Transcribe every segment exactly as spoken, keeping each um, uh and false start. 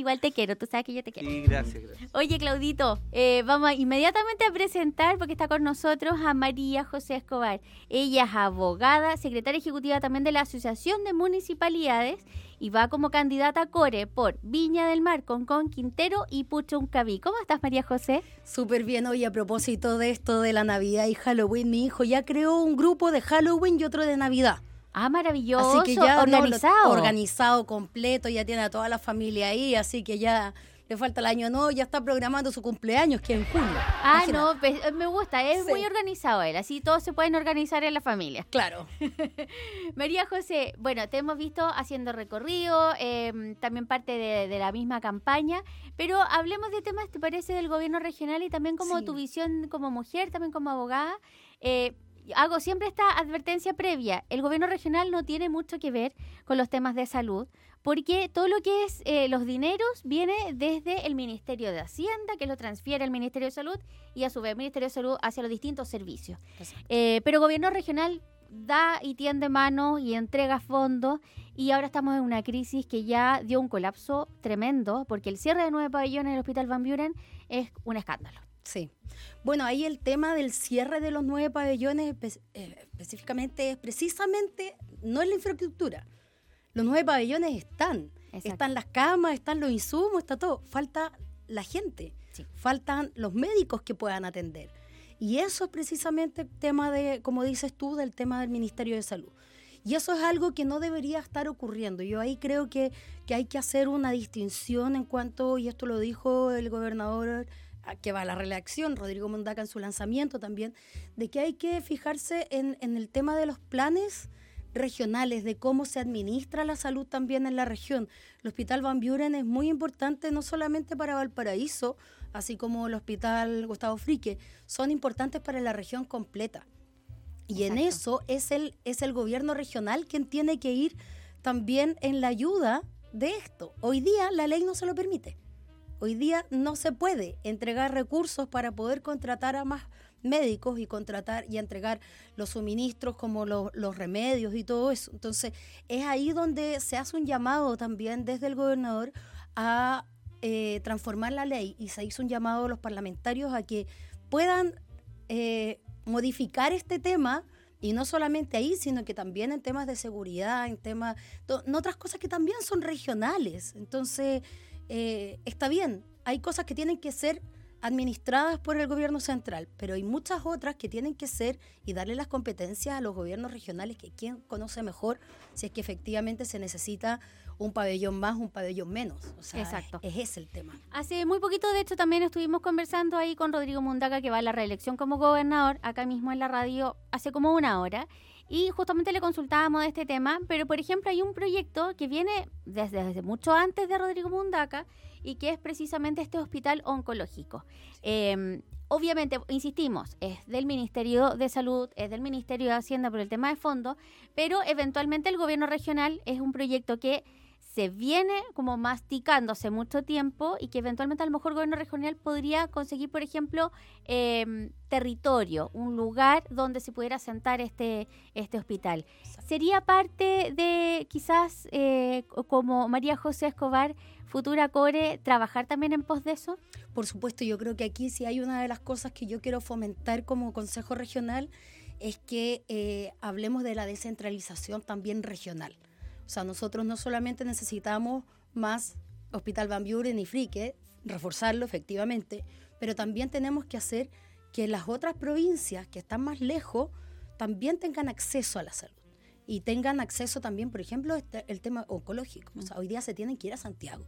Igual te quiero, tú sabes que yo te quiero. Sí, gracias, gracias. Oye, Claudito, eh, vamos a inmediatamente a presentar, porque está con nosotros, a María José Escobar. Ella es abogada, secretaria ejecutiva también de la Asociación de Municipalidades y va como candidata a Core por Viña del Mar, Concón, Quintero y Puchuncaví. ¿Cómo estás, María José? Súper bien. Hoy a propósito de esto de la Navidad y Halloween, mi hijo ya creó un grupo de Halloween y otro de Navidad. Ah, maravilloso. Así que ya organizado. No, lo, organizado, completo, ya tiene a toda la familia ahí, así que ya le falta el año, no, ya está programando su cumpleaños, que es en julio. Ah, Imagínate. no, pues, me gusta, es Sí. muy organizado él, así todos se pueden organizar en la familia. Claro. María José, bueno, te hemos visto haciendo recorrido, eh, también parte de, de la misma campaña, pero hablemos de temas, ¿te parece, del gobierno regional y también como Sí. tu visión como mujer, también como abogada? Eh, hago siempre esta advertencia previa, el gobierno regional no tiene mucho que ver con los temas de salud, porque todo lo que es eh, los dineros viene desde el Ministerio de Hacienda, que lo transfiere al Ministerio de Salud, y a su vez el Ministerio de Salud hacia los distintos servicios. Eh, pero el gobierno regional da y tiende manos y entrega fondos, y ahora estamos en una crisis que ya dio un colapso tremendo, porque el cierre de nueve pabellones en el Hospital Van Buren es un escándalo. Sí. Bueno, ahí el tema del cierre de los nueve pabellones espe- eh, específicamente es precisamente, no es la infraestructura. Los nueve pabellones están. Exacto. Están las camas, están los insumos, está todo. Falta la gente. Sí. Faltan los médicos que puedan atender. Y eso es precisamente el tema de, como dices tú, del tema del Ministerio de Salud. Y eso es algo que no debería estar ocurriendo. Yo ahí creo que, que hay que hacer una distinción en cuanto, y esto lo dijo el gobernador que va a la reelección, Rodrigo Mundaca, en su lanzamiento también, de que hay que fijarse en, en el tema de los planes regionales, de cómo se administra la salud también en la región. El Hospital Van Buren es muy importante no solamente para Valparaíso, así como el Hospital Gustavo Frique, son importantes para la región completa. Y Exacto. en eso es el, es el gobierno regional quien tiene que ir también en la ayuda de esto. Hoy día la ley no se lo permite. Hoy día no se puede entregar recursos para poder contratar a más médicos y contratar y entregar los suministros como los, los remedios y todo eso. Entonces, es ahí donde se hace un llamado también desde el gobernador a eh, transformar la ley, y se hizo un llamado a los parlamentarios a que puedan eh, modificar este tema, y no solamente ahí, sino que también en temas de seguridad, en temas, to- en otras cosas que también son regionales. Entonces, eh, está bien, hay cosas que tienen que ser administradas por el gobierno central, pero hay muchas otras que tienen que ser y darle las competencias a los gobiernos regionales, que quien conoce mejor si es que efectivamente se necesita un pabellón más, un pabellón menos. O sea, Exacto. Es, es ese el tema. Hace muy poquito, de hecho, también estuvimos conversando ahí con Rodrigo Mundaca, que va a la reelección como gobernador, acá mismo en la radio, hace como una hora, y justamente le consultábamos de este tema, pero por ejemplo hay un proyecto que viene desde, desde mucho antes de Rodrigo Mundaca, y que es precisamente este hospital oncológico. Eh, obviamente, insistimos, es del Ministerio de Salud, es del Ministerio de Hacienda por el tema de fondos, pero eventualmente el gobierno regional es un proyecto que se viene como masticando hace mucho tiempo, y que eventualmente a lo mejor el gobierno regional podría conseguir, por ejemplo, eh, territorio, un lugar donde se pudiera asentar este, este hospital. ¿Sería parte de quizás, eh, como María José Escobar, futura Core, trabajar también en pos de eso? Por supuesto, yo creo que aquí sí hay una de las cosas que yo quiero fomentar como Consejo Regional, es que eh, hablemos de la descentralización también regional. O sea, nosotros no solamente necesitamos más Hospital Van Buren y Frique, reforzarlo efectivamente, pero también tenemos que hacer que las otras provincias que están más lejos también tengan acceso a la salud. Y tengan acceso también, por ejemplo, este, el tema oncológico. O sea, hoy día se tienen que ir a Santiago.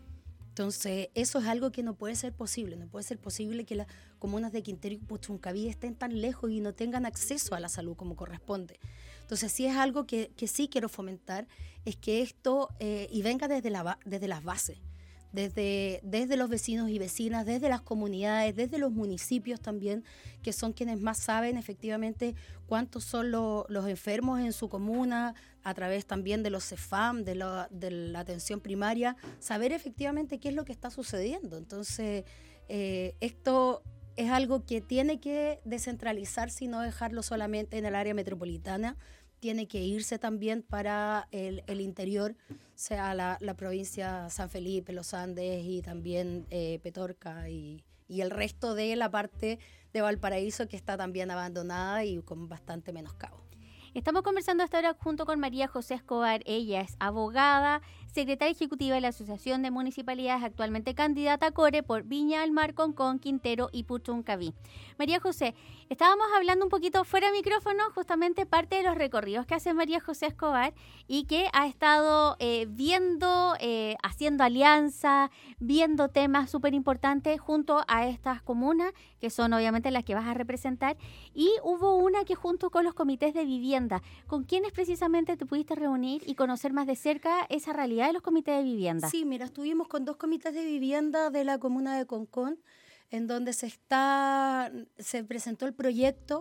Entonces, eso es algo que no puede ser posible. No puede ser posible que las comunas de Quintero y Puchuncaví estén tan lejos y no tengan acceso a la salud como corresponde. Entonces, sí es algo que, que sí quiero fomentar, es que esto eh, y venga desde, la, desde las bases, desde, desde los vecinos y vecinas, desde las comunidades, desde los municipios también, que son quienes más saben efectivamente cuántos son lo, los enfermos en su comuna, a través también de los CEFAM, de la, de la atención primaria, saber efectivamente qué es lo que está sucediendo. Entonces, eh, esto es algo que tiene que descentralizarse y no dejarlo solamente en el área metropolitana, tiene que irse también para el, el interior, sea la, la provincia San Felipe, Los Andes y también eh, Petorca y, y el resto de la parte de Valparaíso que está también abandonada y con bastante menoscabo. Estamos conversando hasta ahora junto con María José Escobar. Ella es abogada, secretaria ejecutiva de la Asociación de Municipalidades, actualmente candidata a CORE por Viña del Mar, Concón, Quintero y Puchuncaví. María José, estábamos hablando un poquito fuera de micrófono, justamente parte de los recorridos que hace María José Escobar y que ha estado eh, viendo, eh, haciendo alianza, viendo temas súper importantes junto a estas comunas, que son obviamente las que vas a representar, y hubo una que junto con los comités de vivienda, ¿con quiénes precisamente te pudiste reunir y conocer más de cerca esa realidad de los comités de vivienda? Sí, mira, estuvimos con dos comités de vivienda de la comuna de Concón, en donde se está se presentó el proyecto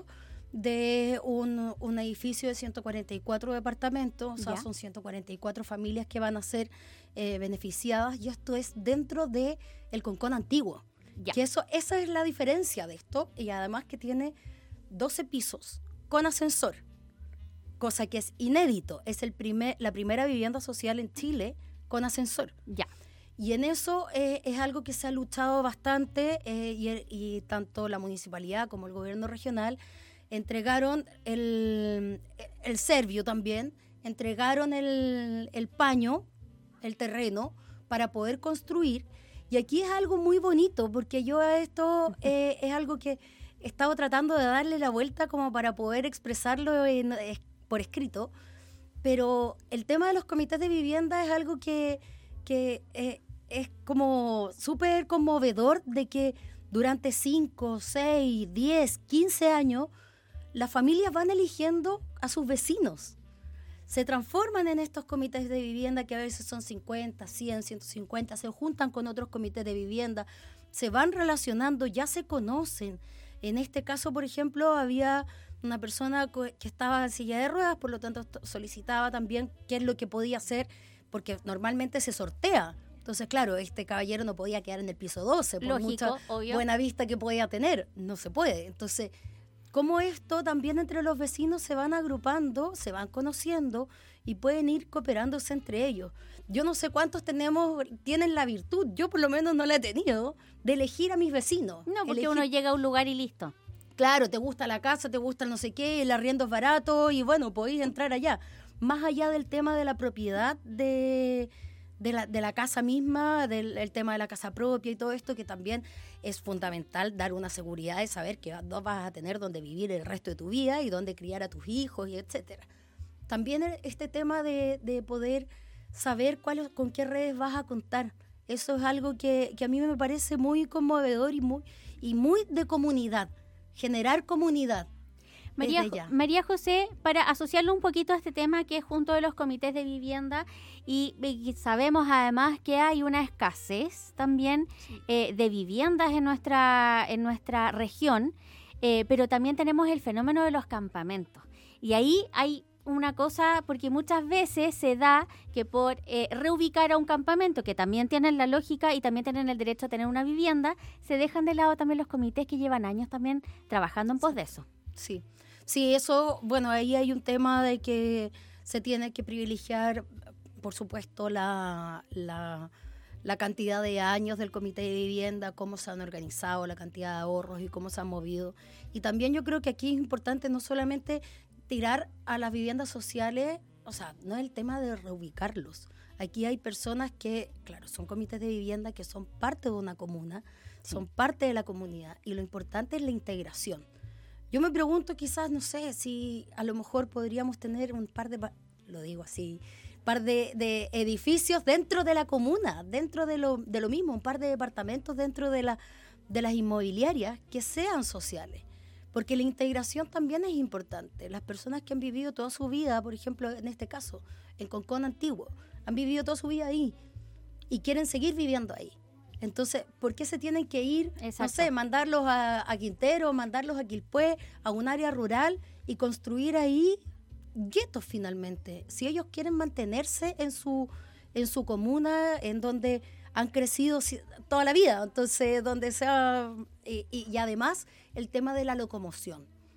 de un, un edificio de ciento cuarenta y cuatro departamentos, o sea, ¿Ya? son ciento cuarenta y cuatro familias que van a ser eh, beneficiadas, y esto es dentro de el Concón antiguo. Ya. Que eso, esa es la diferencia de esto, y además que tiene doce pisos con ascensor, cosa que es inédito, es el primer, la primera vivienda social en Chile con ascensor. Ya. Y en eso eh, es algo que se ha luchado bastante eh, y, y tanto la municipalidad como el gobierno regional entregaron el, el Servio también, entregaron el, el paño, el terreno, para poder construir. Y aquí es algo muy bonito, porque yo a esto eh, es algo que he estado tratando de darle la vuelta como para poder expresarlo en, es, por escrito, pero el tema de los comités de vivienda es algo que, que eh, es como súper conmovedor, de que durante cinco, seis, diez, quince años las familias van eligiendo a sus vecinos. Se transforman en estos comités de vivienda que a veces son cincuenta, cien, ciento cincuenta, se juntan con otros comités de vivienda, se van relacionando, ya se conocen. En este caso, por ejemplo, había una persona que estaba en silla de ruedas, por lo tanto solicitaba también qué es lo que podía hacer, porque normalmente se sortea. Entonces, claro, este caballero no podía quedar en el piso doce, por Lógico, mucha obvio. buena vista que podía tener, no se puede. Entonces, cómo esto también entre los vecinos se van agrupando, se van conociendo y pueden ir cooperándose entre ellos. Yo no sé cuántos tenemos, tienen la virtud, yo por lo menos no la he tenido, de elegir a mis vecinos. No, porque elegir, uno llega a un lugar y listo. Claro, te gusta la casa, te gusta el no sé qué, el arriendo es barato y bueno, podéis entrar allá. Más allá del tema de la propiedad de... De la, de la casa misma, del el tema de la casa propia y todo esto, que también es fundamental dar una seguridad de saber que no vas a tener donde vivir el resto de tu vida y donde criar a tus hijos y etcétera. También este tema de, de poder saber cuál, con qué redes vas a contar. Eso es algo que, que a mí me parece muy conmovedor y muy, y muy de comunidad, generar comunidad. María, María José, para asociarlo un poquito a este tema que es junto de los comités de vivienda y, y sabemos además que hay una escasez también sí. eh, de viviendas en nuestra, en nuestra región, eh, pero también tenemos el fenómeno de los campamentos. Y ahí hay una cosa, porque muchas veces se da que por eh, reubicar a un campamento, que también tienen la lógica y también tienen el derecho a tener una vivienda, se dejan de lado también los comités que llevan años también trabajando en pos de eso. Sí. Sí, eso, bueno, ahí hay un tema de que se tiene que privilegiar, por supuesto, la, la, la cantidad de años del comité de vivienda, cómo se han organizado, la cantidad de ahorros y cómo se han movido. Y también yo creo que aquí es importante no solamente tirar a las viviendas sociales, o sea, no es el tema de reubicarlos. Aquí hay personas que, claro, son comités de vivienda que son parte de una comuna, sí. son parte de la comunidad, y lo importante es la integración. Yo me pregunto, quizás, no sé, si a lo mejor podríamos tener un par de, lo digo así, par de, de edificios dentro de la comuna, dentro de lo, de lo mismo, un par de departamentos dentro de, la, de las inmobiliarias que sean sociales. Porque la integración también es importante. Las personas que han vivido toda su vida, por ejemplo, en este caso, en Concón Antiguo, han vivido toda su vida ahí y quieren seguir viviendo ahí. Entonces, ¿por qué se tienen que ir, Exacto. no sé, mandarlos a, a Quintero, mandarlos a Quilpué, a un área rural y construir ahí guetos finalmente? Si ellos quieren mantenerse en su, en su comuna, en donde han crecido toda la vida, entonces, donde sea, y, y, y además el tema de la locomoción.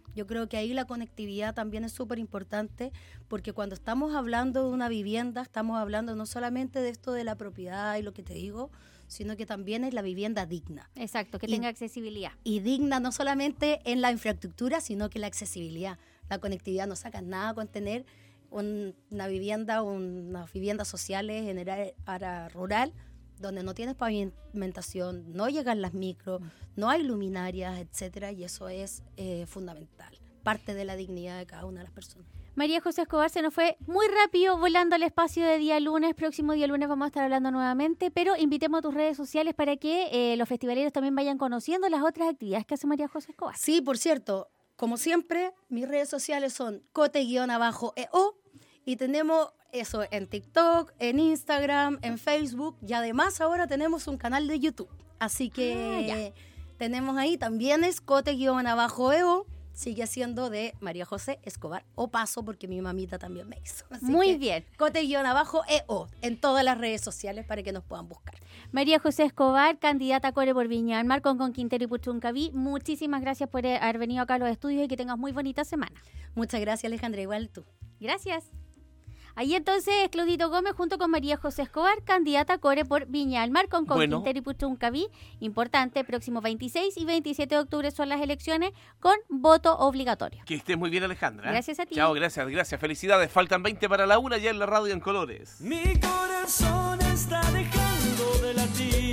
Yo creo que ahí la conectividad también es súper importante, porque cuando estamos hablando de una vivienda, estamos hablando no solamente de esto de la propiedad y lo que te digo, sino que también es la vivienda digna. Exacto, que y, tenga accesibilidad. Y digna no solamente en la infraestructura, sino que la accesibilidad. La conectividad no saca nada con tener un, una vivienda, unas viviendas sociales en el área rural, donde no tienes pavimentación, no llegan las micros, no hay luminarias, etcétera, y eso es eh, fundamental, parte de la dignidad de cada una de las personas. María José Escobar, se nos fue muy rápido volando al espacio de día lunes. Próximo día lunes vamos a estar hablando nuevamente, pero invitemos a tus redes sociales para que eh, los festivaleros también vayan conociendo las otras actividades que hace María José Escobar. Sí, por cierto, como siempre, mis redes sociales son cote-eo y tenemos eso en TikTok, en Instagram, en Facebook, y además ahora tenemos un canal de YouTube. Así que ah, tenemos ahí, también es cote-eo, sigue siendo de María José Escobar Opazo, porque mi mamita también me hizo. Así Muy que, bien. cote-eo en todas las redes sociales para que nos puedan buscar. María José Escobar, candidata a Core por Viña del Mar, con Quintero y Puchuncaví. Muchísimas gracias por haber venido acá a los estudios y que tengas muy bonita semana. Muchas gracias, Alejandra, igual tú. Gracias. Ahí entonces Claudito Gómez junto con María José Escobar, candidata a Core por Viña del Mar, con bueno. Quintero y Puchuncaví. Importante, próximo veintiséis y veintisiete de octubre son las elecciones con voto obligatorio. Que estés muy bien, Alejandra. Gracias a ti. Chao, gracias, gracias. Felicidades. Faltan veinte para la una ya en la radio en colores. Mi corazón está dejando de latir.